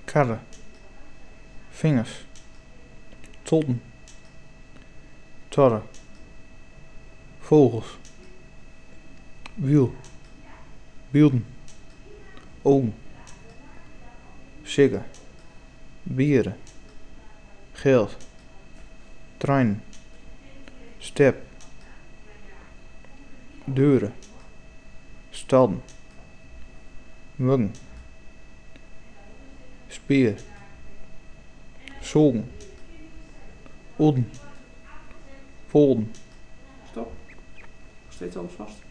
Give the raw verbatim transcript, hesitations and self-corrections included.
karre, vingers, tolten, torre, vogels, wiel, beelden, ogen, sigge, bieren, geld, trein, step, deuren, stalden, muggen, spier, zogen, odden, volden. Stop. Nog steeds alles vast.